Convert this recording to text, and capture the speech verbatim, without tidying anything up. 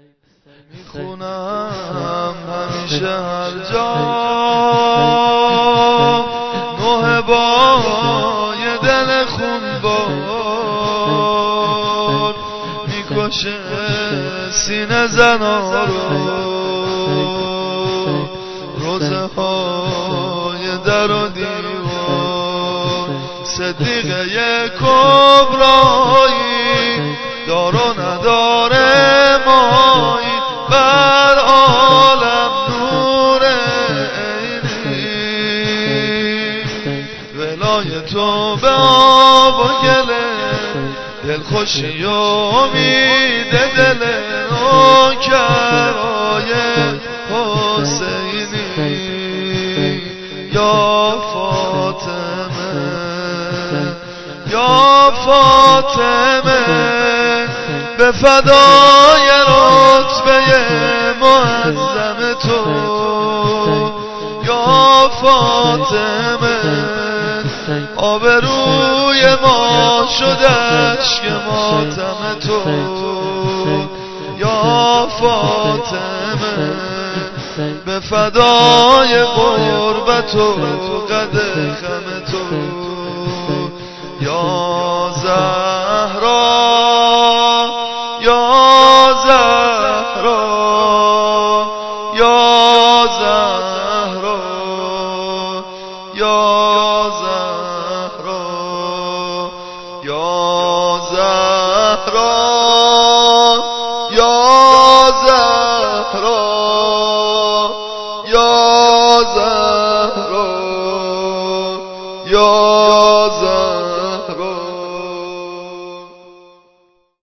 میخونم همیشه هر جا نوه بای دل خونبار میکشه سینه زنا رو روزه های در و دیوار صدیقه کبرایی دار و نداره مایی بر عالم نور عینی ولای تو به آب و گله دلخوشی و امید دل نوکرای حسینی یا فاطمه یا فاطمه به فدای رتبه معظم تو یا فاطمه آبروی ما شده اشک ماتم تو یا فاطمه به فدای غربت و قد خم تو